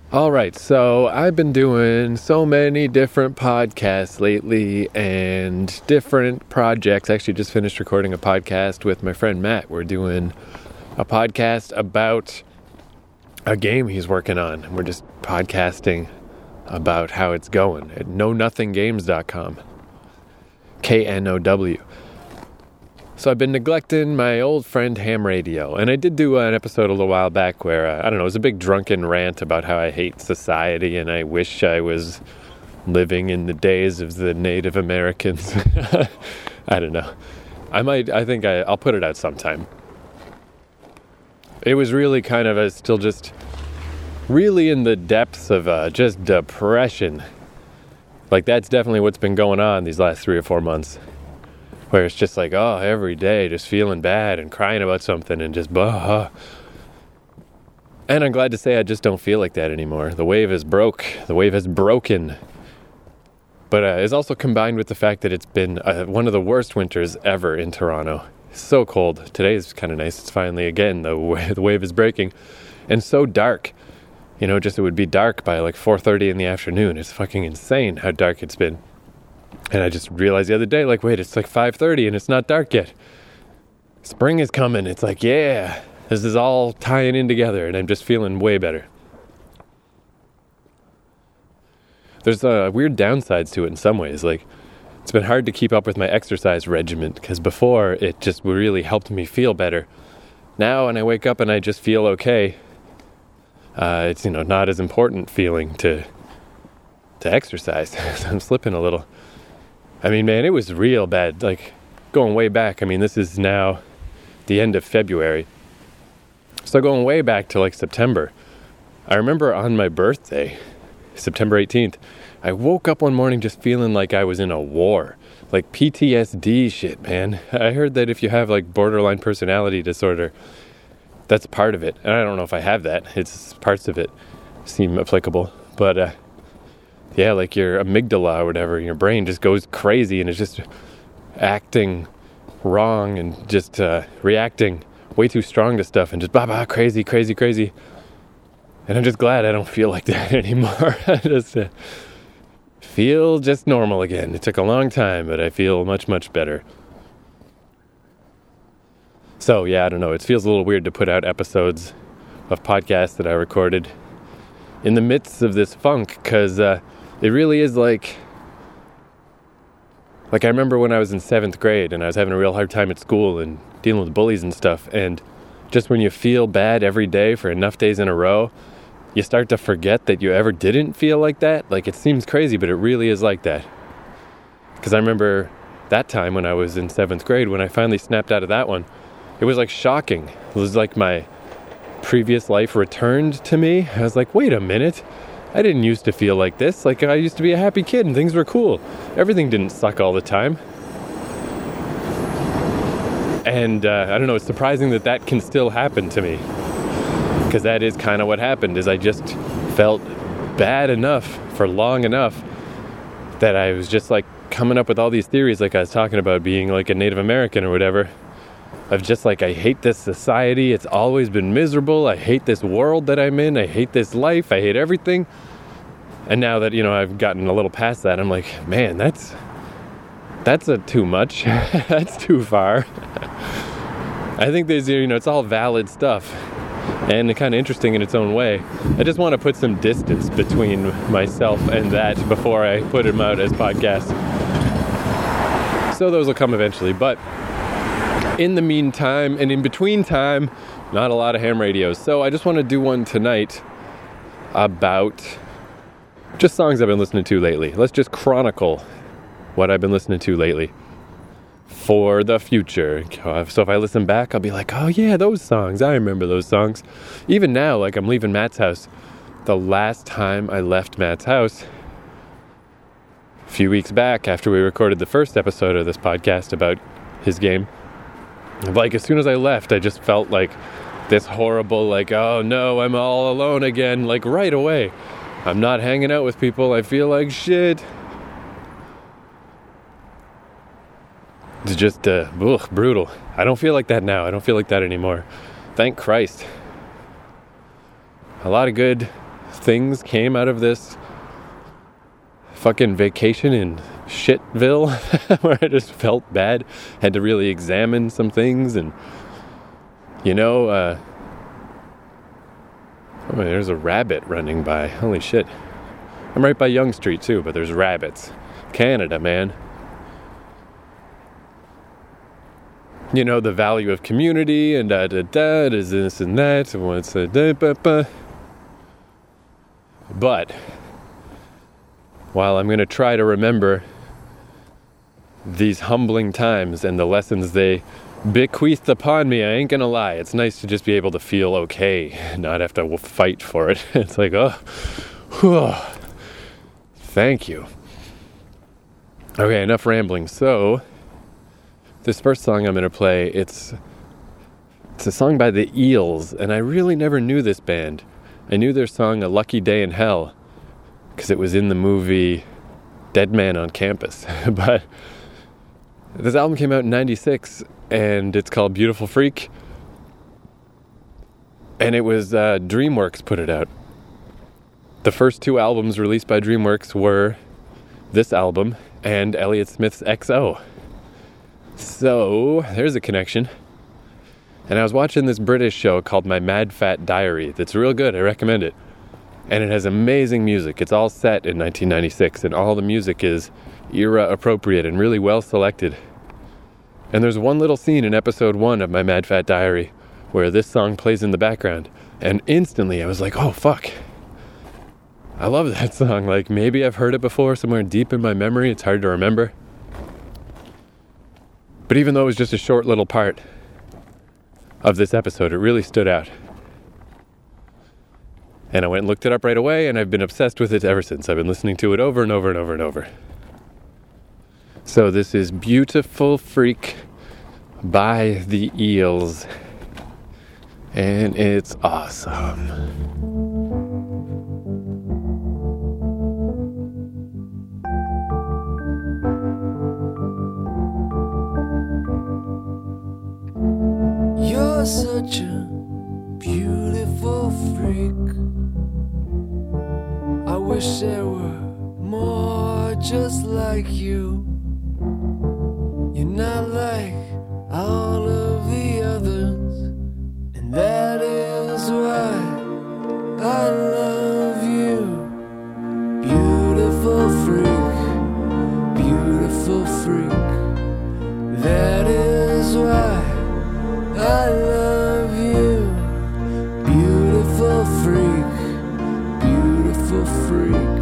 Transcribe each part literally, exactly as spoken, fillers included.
All right, so I've been doing so many different podcasts lately and different projects. I actually just finished recording a podcast with my friend Matt. We're doing a podcast about a game he's working on. We're just podcasting about how it's going at know nothing games dot com. K N O W. So I've been neglecting my old friend Ham Radio, and I did do an episode a little while back where, uh, I don't know, it was a big drunken rant about how I hate society and I wish I was living in the days of the Native Americans. I don't know. I might, I think I, I'll put it out sometime. It was really kind of a, still just really in the depths of uh, just depression. Like that's definitely what's been going on these last three or four months. Where it's just like, oh, every day just feeling bad and crying about something and just blah. And I'm glad to say I just don't feel like that anymore. The wave is broke. The wave has broken. But uh, it's also combined with the fact that it's been uh, one of the worst winters ever in Toronto. It's so cold. Today is kind of nice. It's finally, again, the, w- the wave is breaking. And so dark. You know, just it would be dark by like four thirty in the afternoon. It's fucking insane how dark it's been. And I just realized the other day, like, wait, it's like five thirty and it's not dark yet. Spring is coming. It's like, yeah, this is all tying in together and I'm just feeling way better. There's uh, weird downsides to it in some ways. Like, it's been hard to keep up with my exercise regimen because before it just really helped me feel better. Now when I wake up and I just feel okay, uh, it's, you know, not as important feeling to, to exercise. So I'm slipping a little. I mean, man, it was real bad, like, going way back. I mean, this is now the end of February. So going way back to, like, September. I remember on my birthday, September eighteenth, I woke up one morning just feeling like I was in a war. Like, P T S D shit, man. I heard that if you have, like, borderline personality disorder, that's part of it. And I don't know if I have that. It's parts of it seem applicable. But, uh... yeah, like your amygdala or whatever, your brain just goes crazy and it's just acting wrong and just uh, reacting way too strong to stuff and just bah bah crazy, crazy, crazy. And I'm just glad I don't feel like that anymore. I just uh, feel just normal again. It took a long time, but I feel much, much better. So, yeah, I don't know. It feels a little weird to put out episodes of podcasts that I recorded in the midst of this funk because... Uh, It really is like, like I remember when I was in seventh grade and I was having a real hard time at school and dealing with bullies and stuff. And just when you feel bad every day for enough days in a row, you start to forget that you ever didn't feel like that. Like it seems crazy, but it really is like that. Because I remember that time when I was in seventh grade, when I finally snapped out of that one, it was like shocking. It was like my previous life returned to me. I was like, wait a minute. I didn't used to feel like this. Like, I used to be a happy kid and things were cool. Everything didn't suck all the time. And, uh, I don't know, it's surprising that that can still happen to me. Because that is kind of what happened, is I just felt bad enough for long enough that I was just, like, coming up with all these theories, like I was talking about being, like, a Native American or whatever. Of just, like, I hate this society. It's always been miserable. I hate this world that I'm in. I hate this life. I hate everything. And now that, you know, I've gotten a little past that, I'm like, man, that's, that's a too much. That's too far. I think there's, you know, it's all valid stuff and kind of interesting in its own way. I just want to put some distance between myself and that before I put them out as podcasts. So those will come eventually, but in the meantime and in between time, not a lot of ham radios. So I just want to do one tonight about just songs I've been listening to lately. Let's just chronicle what I've been listening to lately for the future. So if I listen back, I'll be like, oh yeah, those songs. I remember those songs. Even now, like I'm leaving Matt's house. The last time I left Matt's house, a few weeks back after we recorded the first episode of this podcast about his game, like as soon as I left, I just felt like this horrible, like, oh no, I'm all alone again, like right away. I'm not hanging out with people. I feel like shit. It's just, uh, ugh, brutal. I don't feel like that now. I don't feel like that anymore. Thank Christ. A lot of good things came out of this fucking vacation in Shitville where I just felt bad, had to really examine some things, and you know, uh, oh, there's a rabbit running by. Holy shit. I'm right by Yonge Street too, but there's rabbits. Canada, man. You know, the value of community and da da da, is this and that, and what's a da ba ba. But while I'm going to try to remember these humbling times and the lessons they bequeathed upon me, I ain't going to lie. It's nice to just be able to feel okay, not have to fight for it. It's like, oh, whew, thank you. Okay, enough rambling. So, this first song I'm going to play, it's it's a song by the Eels, and I really never knew this band. I knew their song A Lucky Day in Hell because it was in the movie Dead Man on Campus. But this album came out in ninety-six, and it's called Beautiful Freak. And it was uh, DreamWorks put it out. The first two albums released by DreamWorks were this album and Elliott Smith's X O. So, there's a connection. And I was watching this British show called My Mad Fat Diary that's real good. I recommend it. And it has amazing music. It's all set in nineteen ninety-six, and all the music is era appropriate and really well selected. And there's one little scene in episode one of My Mad Fat Diary where this song plays in the background. And instantly I was like, oh, fuck. I love that song. Like, maybe I've heard it before somewhere deep in my memory. It's hard to remember. But even though it was just a short little part of this episode, it really stood out. And I went and looked it up right away, and I've been obsessed with it ever since. I've been listening to it over and over and over and over. So this is Beautiful Freak by the Eels. And it's awesome. You're such a beautiful freak. I wish there were more just like you. You're not like all of the others, and that is why I love you. Beautiful freak, beautiful freak. That is why I love you, beautiful freak, beautiful freak.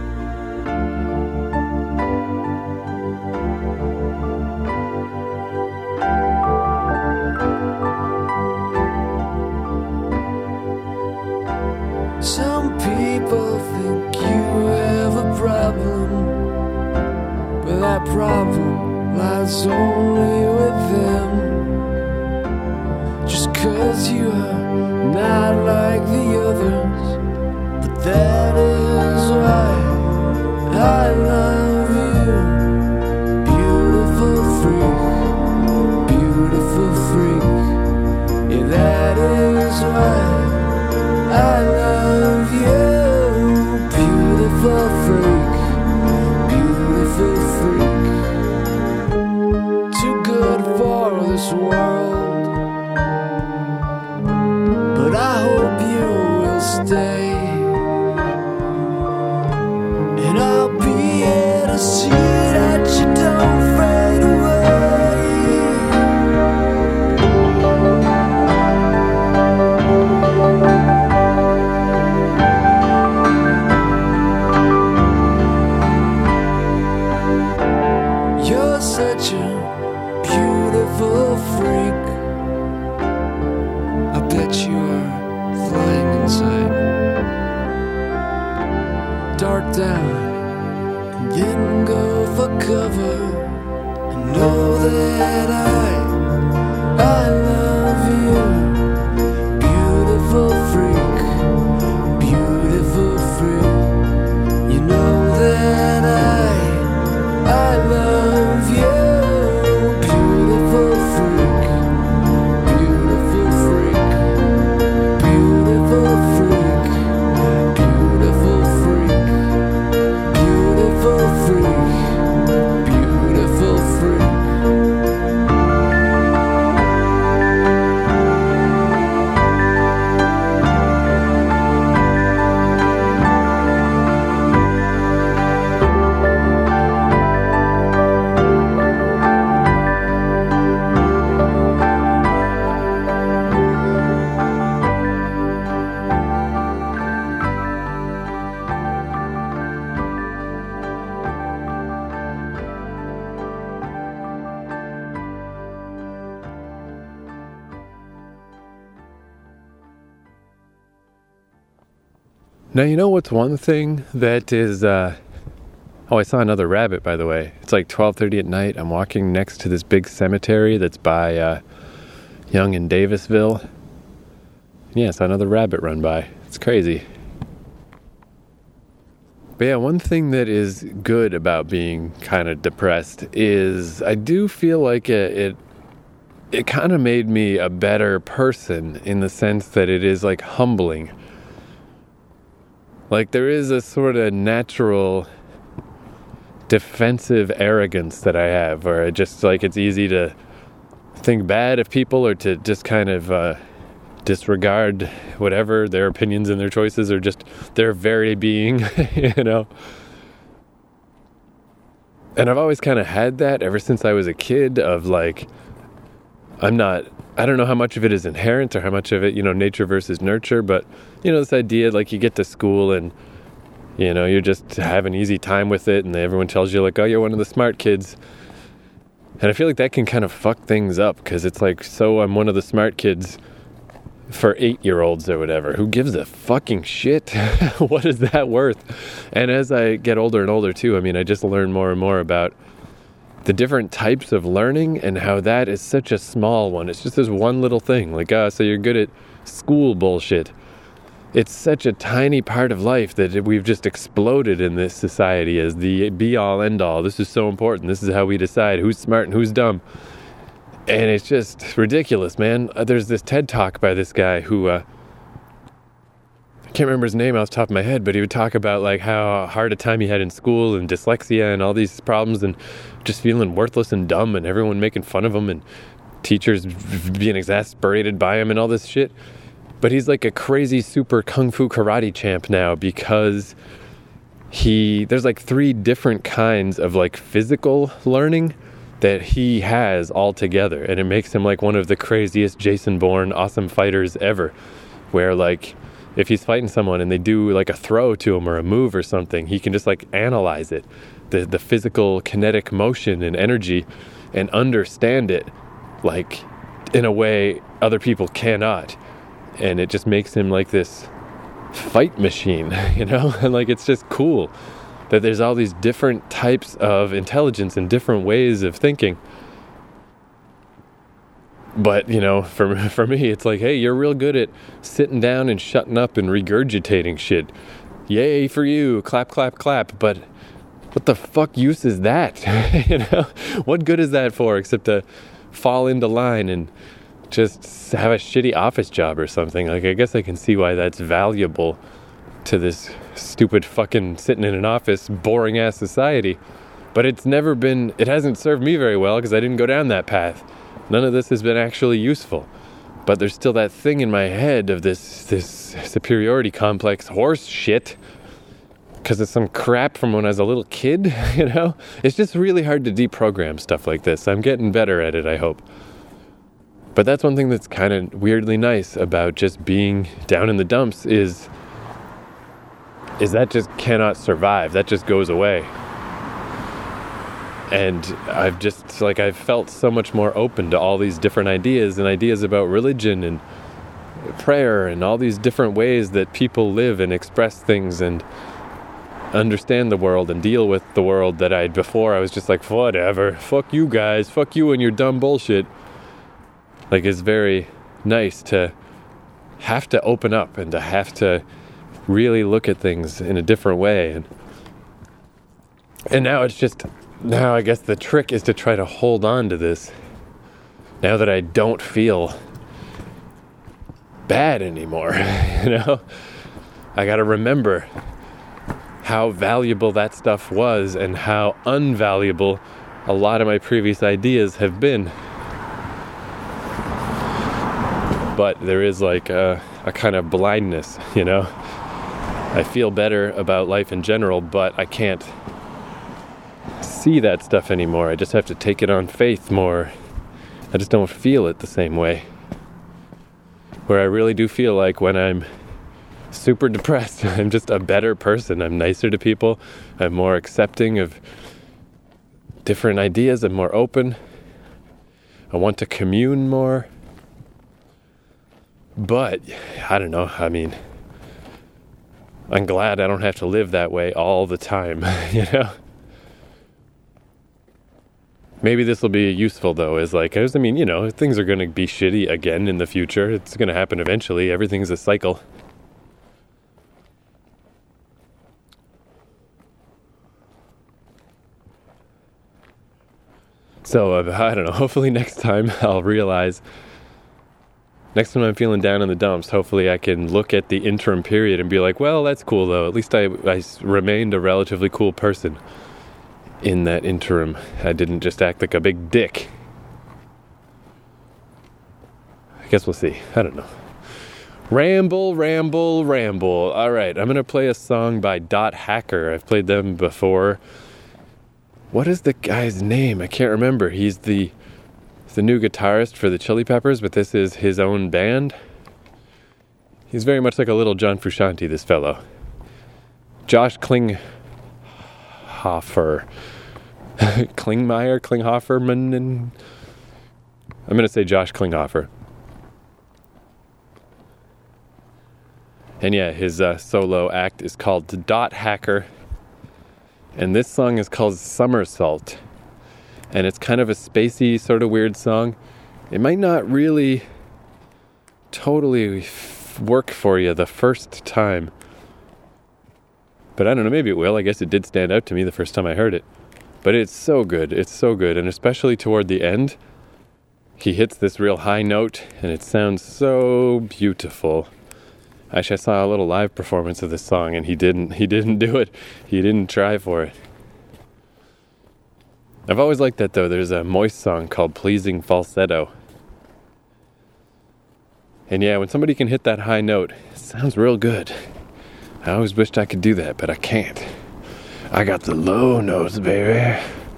Some people think you have a problem, but that problem lies only with them. Just 'cause you are not like the others, but that is why I love you. Beautiful freak, beautiful freak. Yeah, that is why I love you. Beautiful freak, beautiful freak. Too good for this world, but I hope you will stay, and I'll be here to see that you don't fade away. You're such a beautiful freak. I bet you're flying inside. Dart down and then go for cover. And know that I, I love you. Beautiful freak, beautiful freak. You know that I, I love you. Beautiful freak, beautiful freak. Beautiful freak, Now, you know what's one thing that is, uh, oh, I saw another rabbit, by the way. It's like twelve thirty at night. I'm walking next to this big cemetery that's by uh, Young and Davisville. Yeah, I saw another rabbit run by. It's crazy. But yeah, one thing that is good about being kind of depressed is I do feel like it it, it kind of made me a better person in the sense that it is like humbling. Like there is a sort of natural defensive arrogance that I have, where it just like it's easy to think bad of people or to just kind of uh, disregard whatever their opinions and their choices or just their very being, you know. And I've always kind of had that ever since I was a kid of like, I'm not, I don't know how much of it is inherent or how much of it, you know, nature versus nurture, but, you know, this idea like you get to school and, you know, you're just having an easy time with it and everyone tells you like, oh, you're one of the smart kids. And I feel like that can kind of fuck things up because it's like, so I'm one of the smart kids for eight-year-olds or whatever. Who gives a fucking shit? What is that worth? And as I get older and older too, I mean, I just learn more and more about the different types of learning and how that is such a small one. It's just this one little thing. Like, ah, oh, so you're good at school bullshit. It's such a tiny part of life that we've just exploded in this society as the be-all, end-all. This is so important. This is how we decide who's smart and who's dumb. And it's just ridiculous, man. Uh, there's this TED Talk by this guy who, uh, I can't remember his name off the top of my head, but he would talk about like how hard a time he had in school and dyslexia and all these problems and just feeling worthless and dumb and everyone making fun of him and teachers being exasperated by him and all this shit. But he's like a crazy super kung fu karate champ now because he, there's like three different kinds of like physical learning that he has all together. And it makes him like one of the craziest Jason Bourne awesome fighters ever. Where like, if he's fighting someone and they do like a throw to him or a move or something, he can just like analyze it, the the physical kinetic motion and energy, and understand it like in a way other people cannot. And it just makes him like this fight machine, you know? And like it's just cool that there's all these different types of intelligence and different ways of thinking. But, you know, for for me, it's like, hey, you're real good at sitting down and shutting up and regurgitating shit. Yay for you. Clap, clap, clap. But what the fuck use is that? You know? What good is that for except to fall into line and just have a shitty office job or something? Like, I guess I can see why that's valuable to this stupid fucking sitting in an office, boring ass society. But it's never been, it hasn't served me very well because I didn't go down that path. None of this has been actually useful. But there's still that thing in my head of this this superiority complex horse shit because it's some crap from when I was a little kid, you know? It's just really hard to deprogram stuff like this. I'm getting better at it, I hope. But that's one thing that's kind of weirdly nice about just being down in the dumps is, is that just cannot survive. That just goes away. And I've just, like, I've felt so much more open to all these different ideas and ideas about religion and prayer and all these different ways that people live and express things and understand the world and deal with the world that I, before I was just like, whatever, fuck you guys, fuck you and your dumb bullshit. Like, it's very nice to have to open up and to have to really look at things in a different way. And, and now it's just... Now I guess the trick is to try to hold on to this. Now that I don't feel bad anymore, you know? I gotta remember how valuable that stuff was and how unvaluable a lot of my previous ideas have been. But there is like a, a kind of blindness, you know? I feel better about life in general, but I can't see that stuff anymore. I just have to take it on faith more. I just don't feel it the same way. Where I really do feel like when I'm super depressed, I'm just a better person. I'm nicer to people. I'm more accepting of different ideas. I'm more open. I want to commune more. But, I don't know, I mean, I'm glad I don't have to live that way all the time, you know? Maybe this will be useful, though, is like, I mean, you know, things are going to be shitty again in the future. It's going to happen eventually. Everything's a cycle. So, uh, I don't know, hopefully next time I'll realize, next time I'm feeling down in the dumps, hopefully I can look at the interim period and be like, well, that's cool, though. At least I, I remained a relatively cool person in that interim. I didn't just act like a big dick. I guess we'll see. I don't know. Ramble, ramble, ramble. All right, I'm going to play a song by Dot Hacker. I've played them before. What is the guy's name? I can't remember. He's the the new guitarist for the Chili Peppers, but this is his own band. He's very much like a little John Frusciante, this fellow. Josh Klinghoffer. Klingmeyer, Klinghofferman, and I'm going to say Josh Klinghoffer. And yeah, his uh, solo act is called Dot Hacker. And this song is called Somersault. And it's kind of a spacey, sort of weird song. It might not really totally f- work for you the first time. But I don't know, maybe it will. I guess it did stand out to me the first time I heard it. But it's so good. It's so good. And especially toward the end, he hits this real high note, and it sounds so beautiful. Actually, I saw a little live performance of this song, and he didn't. He didn't do it. He didn't try for it. I've always liked that, though. There's a Moist song called Pleasing Falsetto. And yeah, when somebody can hit that high note, it sounds real good. I always wished I could do that, but I can't. I got the low notes, baby.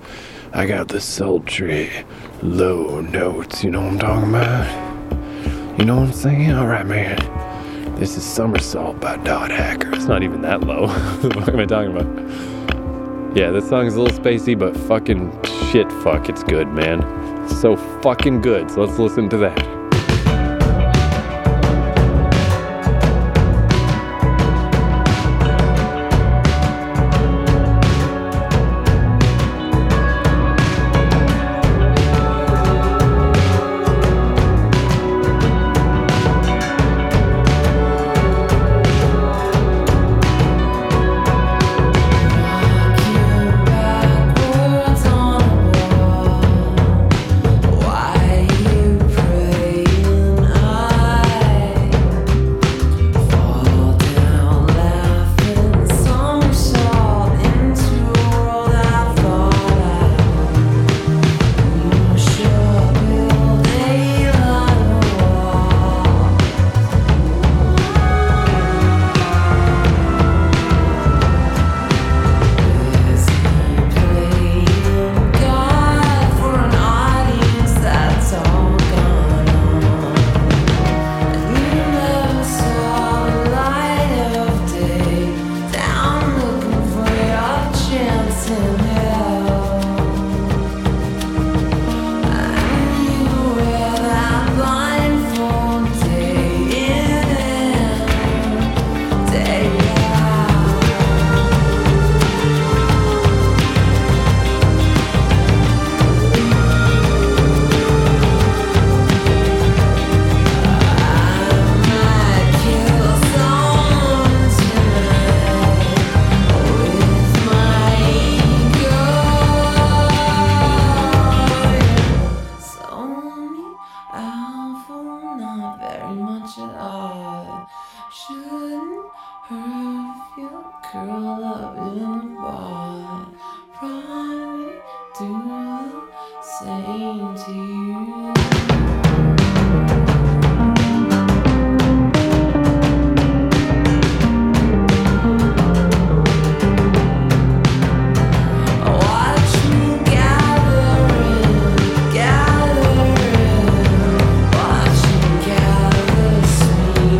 I got the sultry low notes. You know what I'm talking about? You know what I'm saying? All right, man. This is Somersault by Dot Hacker. It's not even that low. What am I talking about? Yeah, this song is a little spacey, but fucking shit fuck, it's good, man. It's so fucking good, so let's listen to that.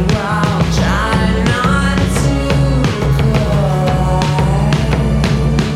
Try not to collide.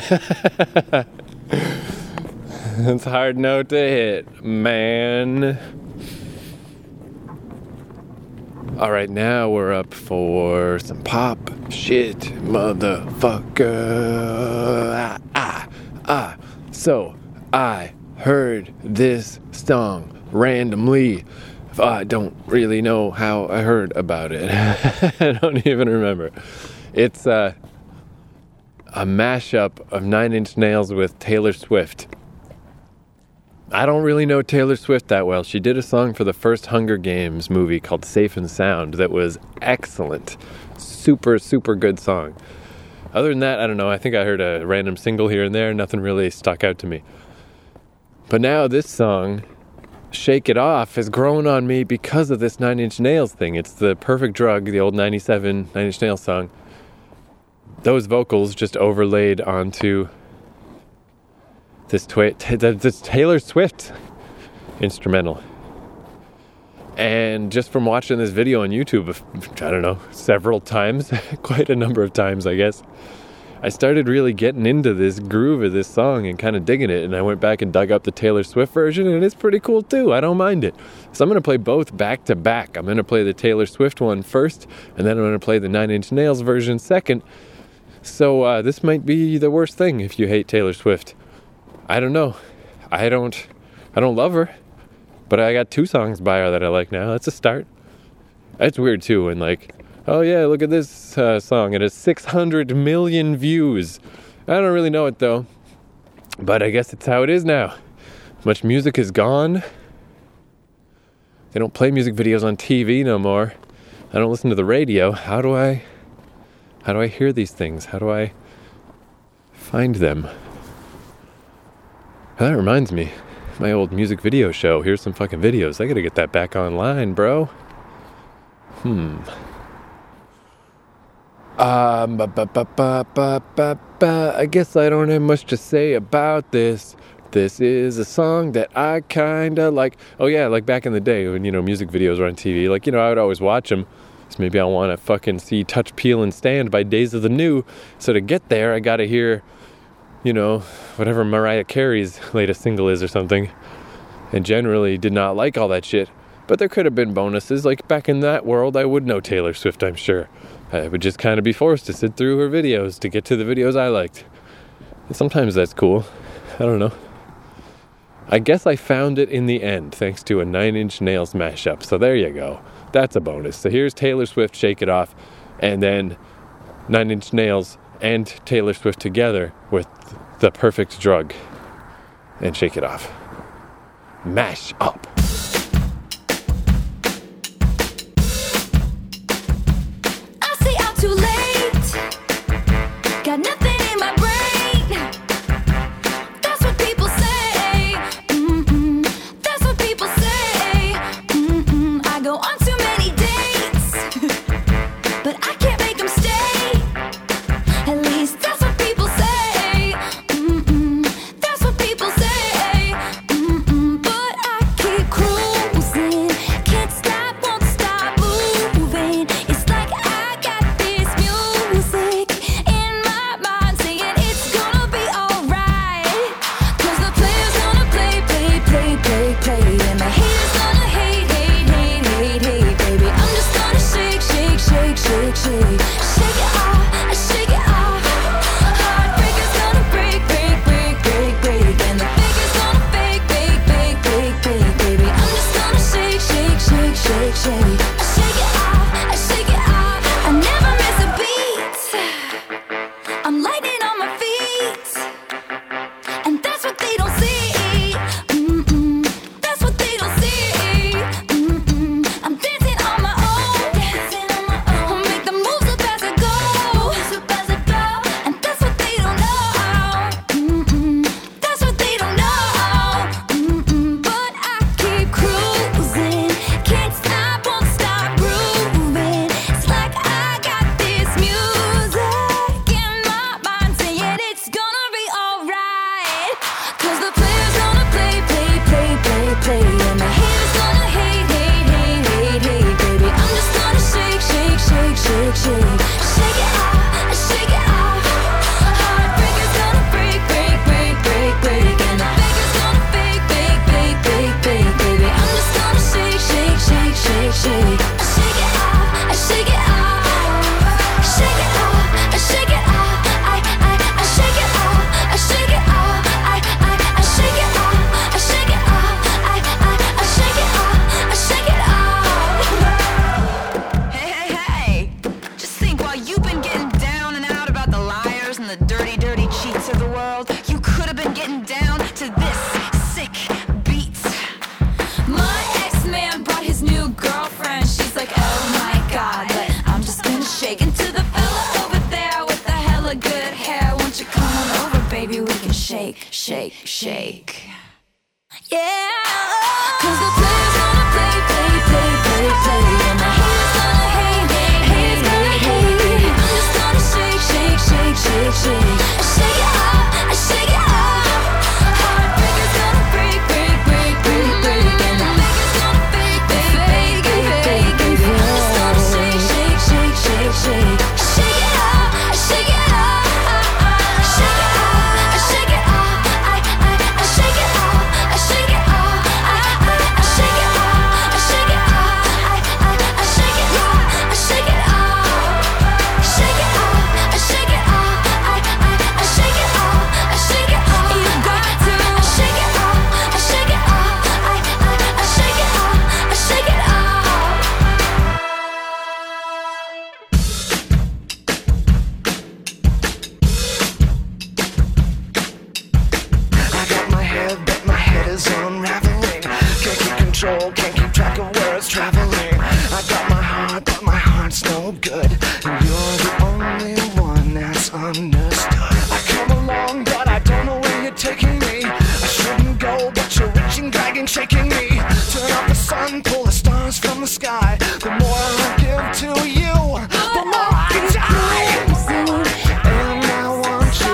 It's a hard note to hit, man. All right, now we're up for some pop shit, motherfucker. Ah, ah, ah. So, I heard this song randomly. I don't really know how I heard about it. I don't even remember. It's uh, a mashup of Nine Inch Nails with Taylor Swift. I don't really know Taylor Swift that well. She did a song for the first Hunger Games movie called Safe and Sound that was excellent. Super, super good song. Other than that, I don't know. I think I heard a random single here and there. Nothing really stuck out to me. But now this song, Shake It Off, has grown on me because of this Nine Inch Nails thing. It's the Perfect Drug, the old ninety-seven Nine Inch Nails song. Those vocals just overlaid onto This, twi- t- this Taylor Swift instrumental. And just from watching this video on YouTube, I don't know, several times, quite a number of times, I guess, I started really getting into this groove of this song and kind of digging it. And I went back and dug up the Taylor Swift version, and it's pretty cool too. I don't mind it. So I'm going to play both back to back. I'm going to play the Taylor Swift one first, and then I'm going to play the Nine Inch Nails version second. So uh, this might be the worst thing if you hate Taylor Swift. I don't know. I don't I don't love her, but I got two songs by her that I like now. That's a start. It's weird too when like, oh yeah, look at this uh, song. It has six hundred million views. I don't really know it though, but I guess it's how it is now. Much music is gone. They don't play music videos on T V no more. I don't listen to the radio. How do I, how do I hear these things? How do I find them? That reminds me, my old music video show. Here's some fucking videos. I gotta get that back online, bro. Hmm. Um, ba, ba, ba, ba, ba, ba, ba. I guess I don't have much to say about this. This is a song that I kinda like. Oh yeah, like back in the day when, you know, music videos were on T V. Like, you know, I would always watch them. So maybe I want to fucking see Touch, Peel, and Stand by Days of the New. So to get there, I gotta hear, you know, whatever Mariah Carey's latest single is or something. And generally did not like all that shit. But there could have been bonuses. Like back in that world, I would know Taylor Swift, I'm sure. I would just kind of be forced to sit through her videos to get to the videos I liked. And sometimes that's cool. I don't know. I guess I found it in the end, thanks to a Nine Inch Nails mashup. So there you go. That's a bonus. So here's Taylor Swift, Shake It Off. And then Nine Inch Nails and Taylor Swift together with The Perfect Drug and Shake It Off. Mash up. I stay out too late. Got nothing in my brain. That's what people say. Mm-mm. That's what people say. Mm-mm. I go on too many dates, but I can't make them stay. At least that's what people say. Mm-mm. That's what people say. Mm-mm. But I keep while you've been getting down and out about the liars and the dirty, dirty cheats of the world, you could have been getting down to this sick beat. My ex-man brought his new girlfriend. She's like, oh my god, but I'm just gonna shake into the fella over there with the hella good hair. Won't you come on over, baby? We can shake, shake, shake. Yeah, cause the player's gonna play, play, play, play, play, and the haters gonna hate, haters gonna hate. I'm just gonna shake, shake, shake, shake, shake. I shake it up, I shake it up. Heartbreaker's gonna break, break, break, break, break, and the maker's gonna fake, fake, fake, fake, fake, fake. I'm just gonna shake, shake, shake, shake, shake. I shake it up, I shake it up. I shake it up, I shake it up. I, I, I shake it up, I shake it up. I, I, I shake it up, I shake it up. I, I, I shake it up, I shake it up. Shake it up, I shake it up. I, I, I shake it up, I shake it up. You got to. I shake it up, I shake it up. I, I, I shake it up, I shake it up. I got my head, but my head is unraveling. Can't keep control, can't keep track of where it's traveling. I got my heart, but my heart's no good. And you're the only one that's understood. I come along, but I don't know where you're taking me. I shouldn't go, but you're reaching, dragging, shaking me. Turn off the sun, pull the stars from the sky. The more I give to you, the more I die. And I want you.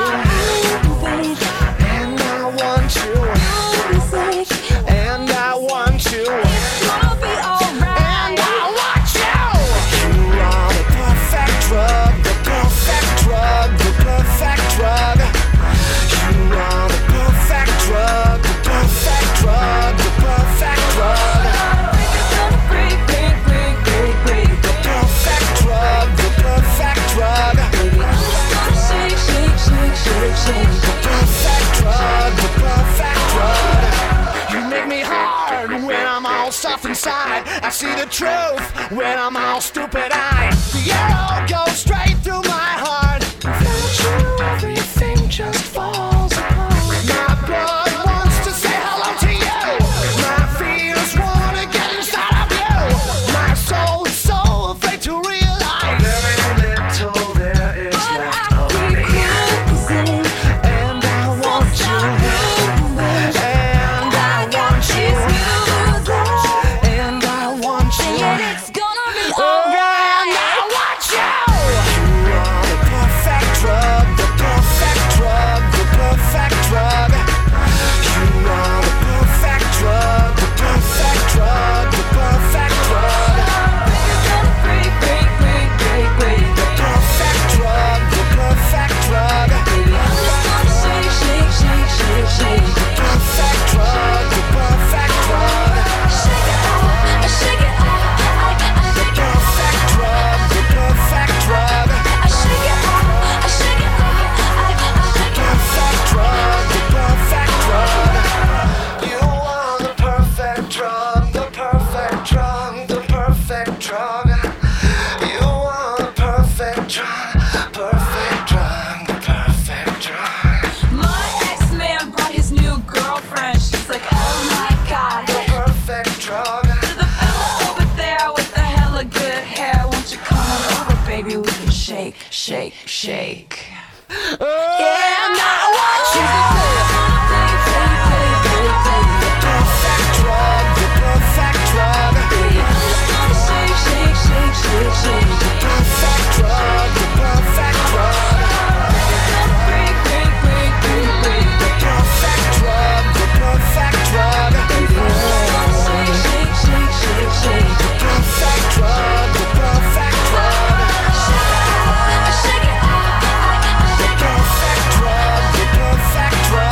And I want you. And I want you. Gonna be alright. And I want you. You are the perfect drug, the perfect drug, the perfect drug. You are the perfect drug, the perfect drug, the perfect drug. Heartbreaker's gonna break, break, break, break, break. The perfect drug, the perfect drug. I'm just gonna shake, shake, shake, shake, shake. The perfect drug, the perfect drug. You make me hard when I'm all soft inside. I see the truth when I'm all stupid-eyed. The arrow goes straight through my heart. Without you, everything just falls apart. My blood wants to say hello to you. My fears wanna get inside of you. My soul is so afraid to realize very little there is left of me. And I want you. And I want you. And I want you. It's gonna be Oh, alright. and I want you. You are the perfect drug, the perfect drug, the perfect drug. You are the perfect drug, the perfect drug, the perfect drug. Heartbreaker's gonna break, break, break, break, break. The perfect drug, the perfect drug. I'm just gonna shake, shake, shake, shake, shake. Perfect drug, the perfect drug. Shake it up, I shake it up. I, I shake it up. Perfect drug, the perfect drug. I shake it up, I shake it up. I, I shake it up. Perfect drug, the perfect drug. You are the perfect drug, the perfect drug, the perfect drug. You are the perfect drug, perfect drug, the perfect drug. My ex-man brought his new girlfriend. She's like, oh my god. The perfect drug. To the fella over there with the hella good hair. Won't you come on over, baby? We can shake, shake, shake. And I want you. Play, play, play, play, play. The perfect drug, the perfect drug. I'm just gonna shake, shake, shake, shake, shake. The perfect drug, the perfect drug. It's gonna break, break, break, break, break. The perfect drug, the perfect drug. I'm just gonna shake, shake, shake, shake, shake. The perfect drug, the perfect drug. I shake it up, I shake it up. The perfect drug, the perfect drug.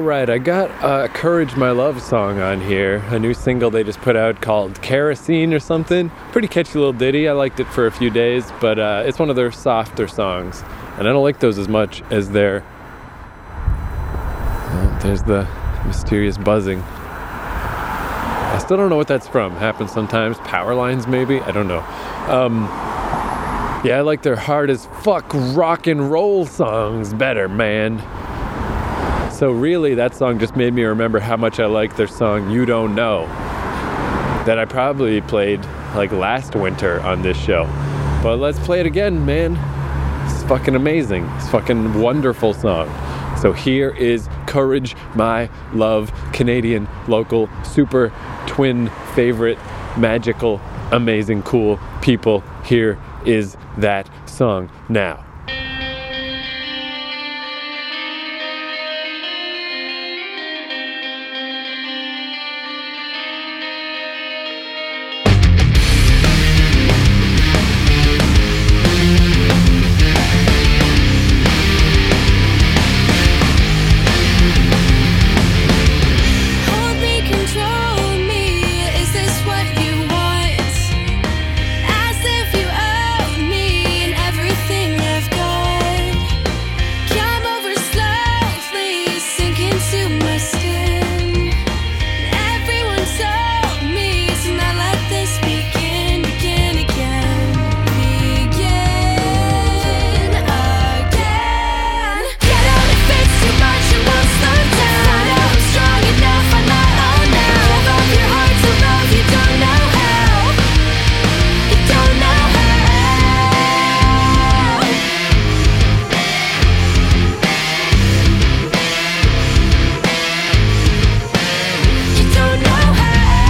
Alright, I got uh, Courage My Love song on here, a new single they just put out called Kerosene or something. Pretty catchy little ditty, I liked it for a few days, but uh, it's one of their softer songs, and I don't like those as much as their... Oh, there's the mysterious buzzing. I still don't know what that's from. Happens sometimes. Power lines, maybe? I don't know. Um, yeah, I like their hard as fuck rock and roll songs better, man. So really, that song just made me remember how much I like their song You Don't Know, that I probably played like last winter on this show. But let's play it again, man. It's fucking amazing. It's fucking wonderful song. So here is Courage My Love, Canadian, local, super twin favorite, magical, amazing, cool people. Here is that song now. Hold me, control me. Is this what you want? As if you owe me and everything I've got. Come over slowly, sink into my skin. Everyone told me to not let this begin, begin again, begin again. Get out if it's too much and won't slow down. I know I'm strong enough on my own now. Give up your heart to love, you don't know how. You don't know how. You don't know how.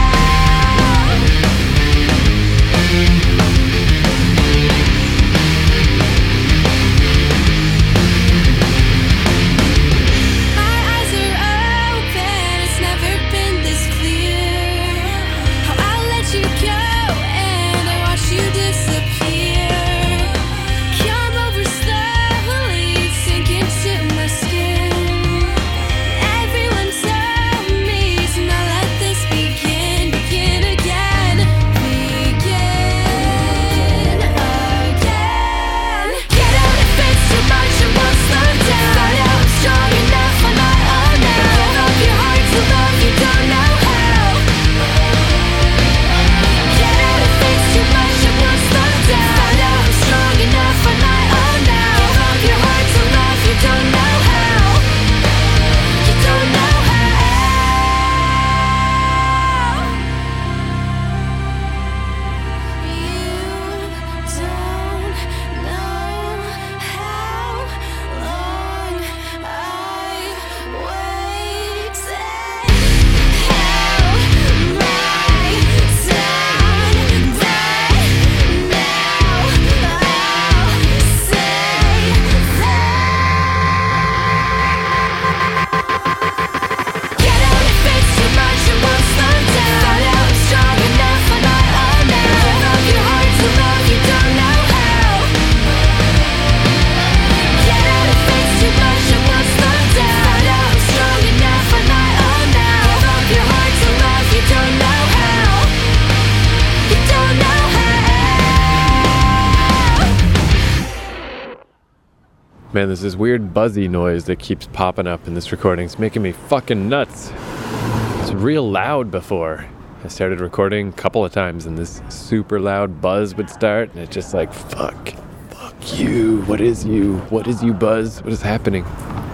My eyes are open, it's never been this clear. How I let you go and I watch you disappear. Come over slowly, sink into my skin. Everyone told me to not let this begin, begin again, begin again. Get out if it's too much and won't slow down. I know I'm strong enough on my own now. Give up your heart to love, you don't know how. Get out if it's too much and won't slow down. I know I'm strong enough on my own now. Give up your heart to love, you don't know how. You don't know how. You don't know how long I've waited. How my time right now. I'll say that. Get out if it's too much and won't slow down. I know I'm strong enough on my own now. Give up your heart to love, you don't know how. Get out if it's too much and won't slow down. I know I'm strong enough on my own now. Give up your heart to love, you don't know how. You don't know how. Man, there's this weird buzzy noise that keeps popping up in this recording. It's making me fucking nuts. It's real loud before. I started recording a couple of times and this super loud buzz would start and it's just like, fuck, fuck you. What is you? What is you, buzz? What is happening?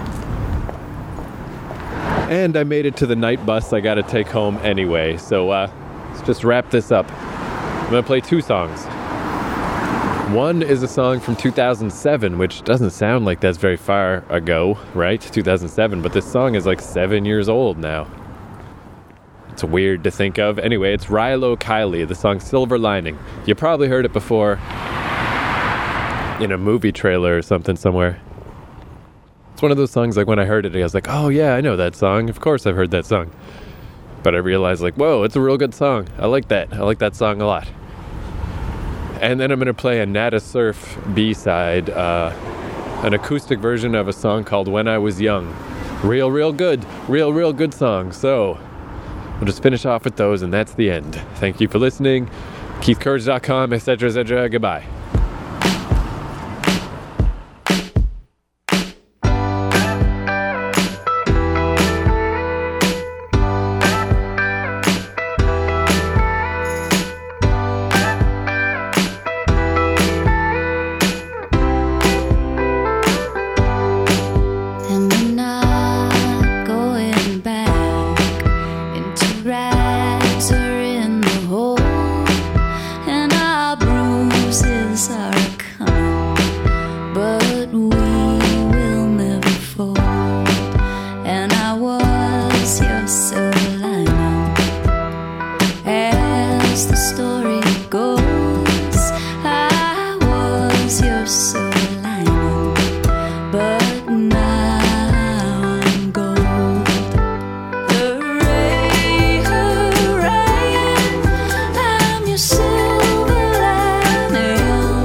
And I made it to the night bus I gotta take home anyway. So uh, let's just wrap this up. I'm gonna play two songs. One is a song from two thousand seven, which doesn't sound like that's very far ago, right? two thousand seven, but this song is like seven years old now. It's weird to think of. Anyway, it's Rilo Kiley, the song Silver Lining. You probably heard it before in a movie trailer or something somewhere. It's one of those songs like when I heard it, I was like, oh yeah, I know that song. Of course I've heard that song. But I realized like, whoa, it's a real good song. I like that. I like that song a lot. And then I'm going to play a Nada Surf B-side, uh, an acoustic version of a song called When I Was Young. Real, real good. Real, real good songs. So we'll just finish off with those, and that's the end. Thank you for listening. Keith Courage dot com, et cetera, et cetera. Goodbye. And we're not going back into rags or in the hole, and our bruises are coming, but we will never fold. And I was your silver lining, as the story goes. I was your silver lining, but now I'm gold. Hooray, hooray, I'm your silver lining.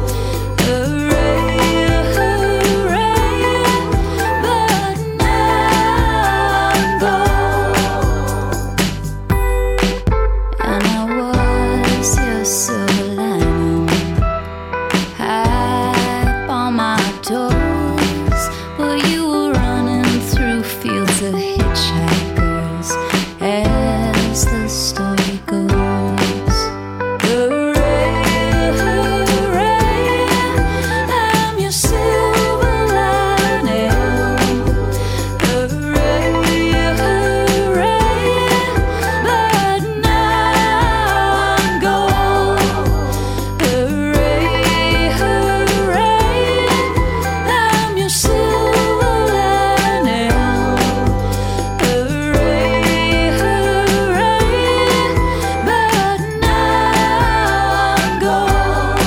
Hooray, hooray, but now I'm gold. And I was your silver lining, hype on my toes, but you were running through fields of hitchhikers, as the story goes. Hooray, hooray, I'm your silver lining. Hooray, hooray, but now I'm gold. Hooray, hooray, I'm your silver lining. Hooray, hooray, but now I'm gold.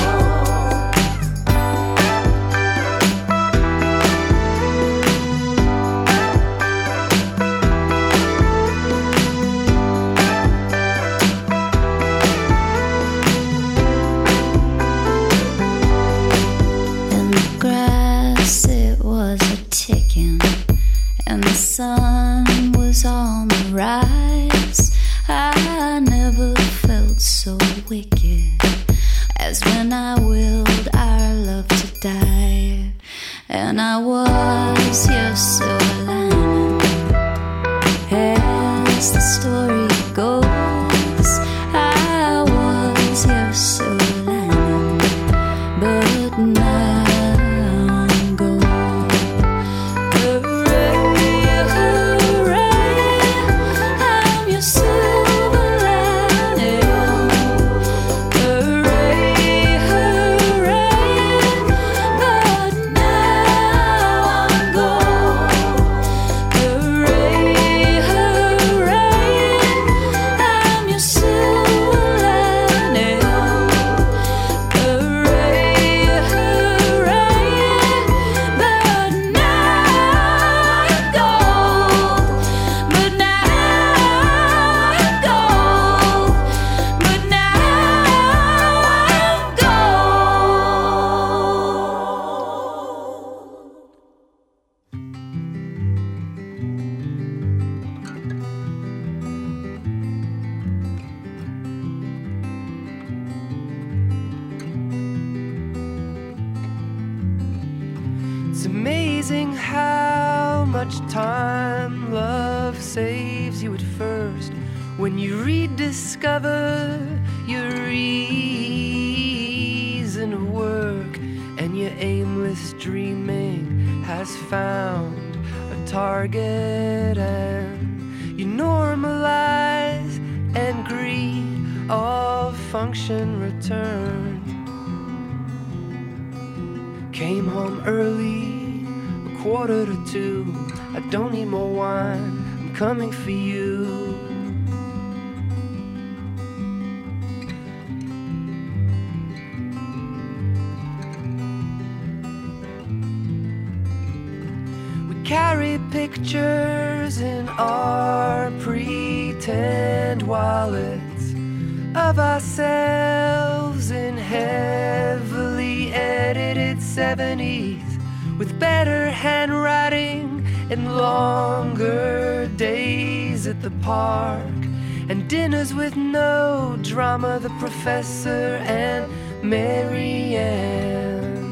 In the grass it was a ticking, and the sun was on the rise. I never felt so wicked as when I willed our love to die. And I was your silver lining, as the story goes. I was your silver lining, but now I'm gold. Hooray, hooray, I'm your silver lining. Hooray, hooray, but now I'm gold. Hooray, hooray, I'm your silver lining. Hooray, hooray, but now I'm gold. But now I'm gold. But now I'm gold. It's amazing how much time love saves you at first, when you rediscover your reason of work, and your aimless dreaming has found a target, and you normalize and greet all function returned. Came home early, a quarter to two. I don't need more wine, I'm coming for you. We carry pictures in our pretend wallets of ourselves in heavily edited seventies with better handwriting and longer days at the park, and dinners with no drama, the professor and Mary Ann.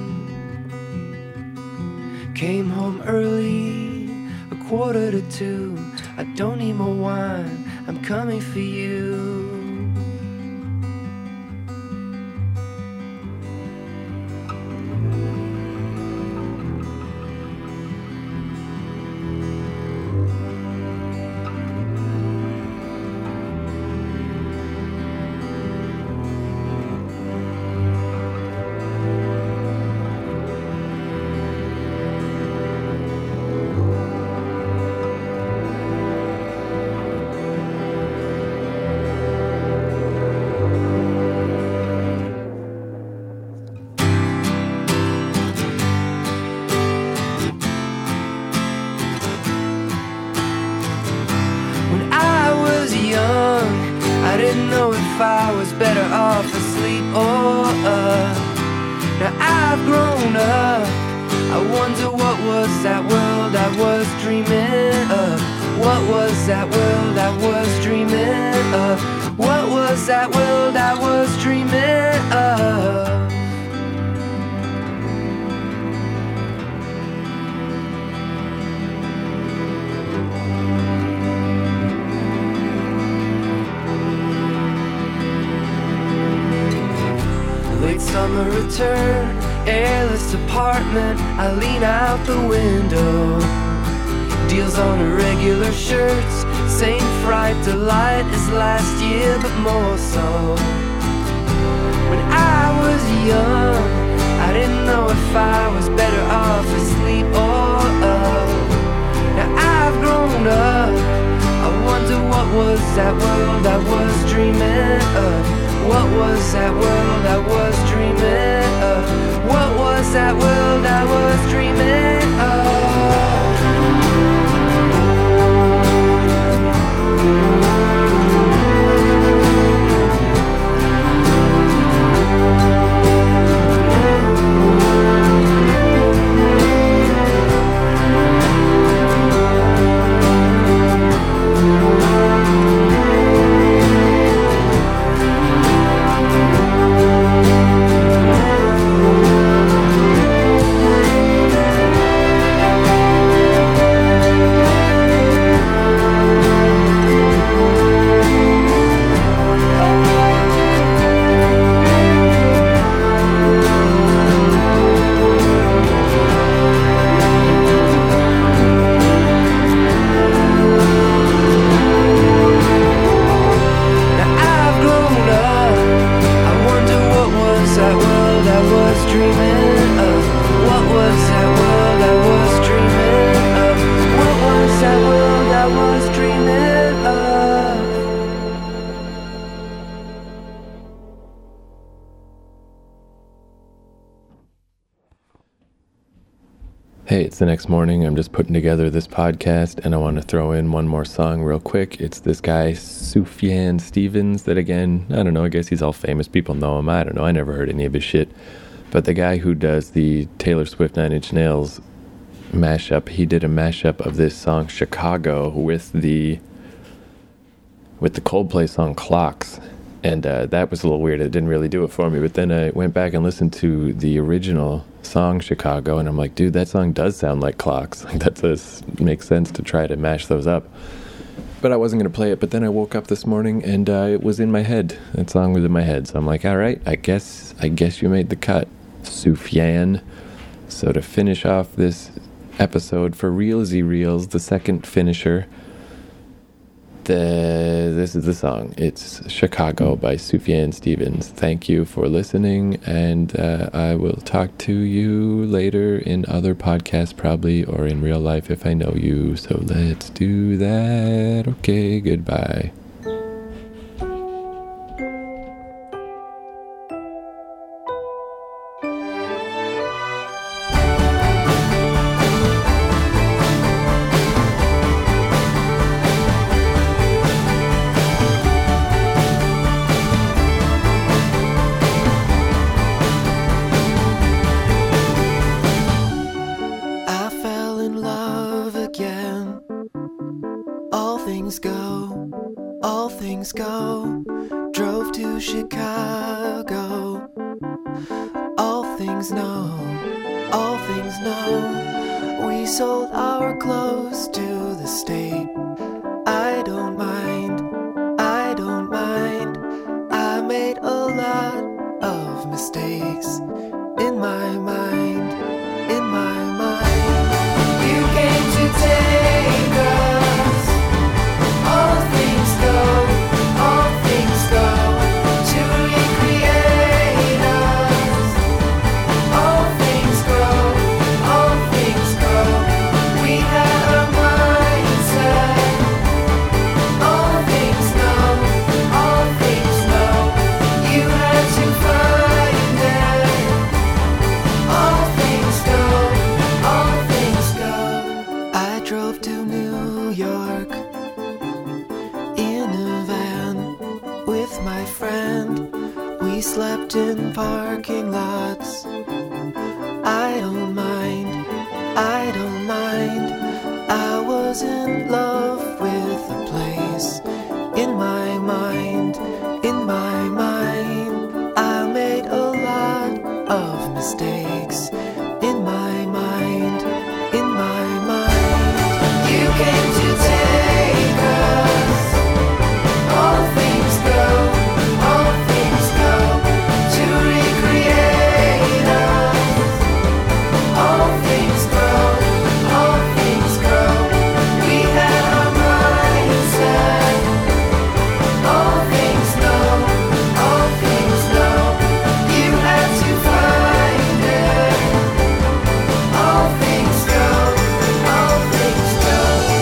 Came home early, a quarter to two. I don't need more wine, I'm coming for you. I was better off asleep or up. Now I've grown up, I wonder what was that world I was dreaming of. What was that world I was dreaming of? What was that world I was dreaming of? Summer return, airless apartment. I lean out the window. Deals on irregular shirts. Same fright delight as last year, but more so. When I was young, I didn't know if I was better off asleep or up. Now I've grown up, I wonder what was that world I was dreaming of. What was that world I was dreaming of? What was that world I was dreaming of? Hey, it's the next morning. I'm just putting together this podcast, and I want to throw in one more song real quick. It's this guy, Sufjan Stevens, that again, I don't know, I guess he's all famous. People know him. I don't know. I never heard any of his shit. But the guy who does the Taylor Swift Nine Inch Nails mashup, he did a mashup of this song, Chicago, with the with the Coldplay song, Clocks. And uh, that was a little weird. It didn't really do it for me. But then I went back and listened to the original song, Chicago, and I'm like, dude, that song does sound like Clocks. Like, that does make sense to try to mash those up. But I wasn't going to play it. But then I woke up this morning, and uh, it was in my head. That song was in my head. So I'm like, all right, I guess I guess you made the cut, Sufjan. So to finish off this episode for Reelsy Reels, the second finisher, The, this is the song. It's Chicago by Sufjan Stevens. Thank you for listening, and uh, I will talk to you later in other podcasts probably, or in real life if I know you. So let's do that. Okay, goodbye. I fell in love again. things go, all things go. Drove to Chicago. All things know, all things know. We sold our clothes to the state. I don't mind, I don't mind. I made a lot of mistakes in my mind, in my mind. You came to take us. All things go, all things go. To recreate us. All things go, all things go. We had a mindset. All things know, all things know. You had to find it. All things go, all things go. I drove to New York in a van with my friend. We slept in parking lots. I don't mind, I don't mind. I was in love with the place. In my mind, in my mind. I made a lot of mistakes. In my mind, in my mind. You came to take us. All things go, all things go. To recreate us. All things go, all things go. We had a mindset. All things know, all things know. You had to find it. All things go, all things go.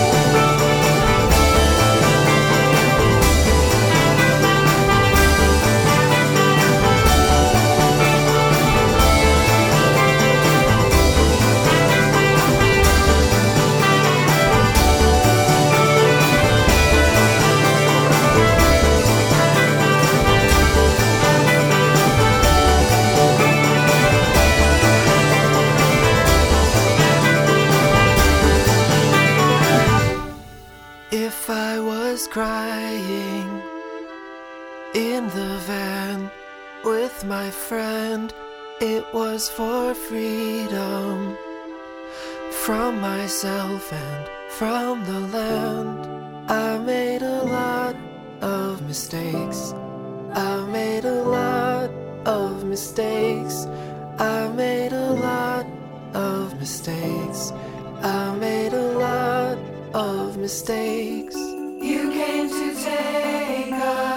If I was crying in the van with my friend, it was for freedom from myself and from the land. I made a lot of mistakes. I made a lot of mistakes. I made a lot of mistakes. I made a lot of mistakes. You came to take us.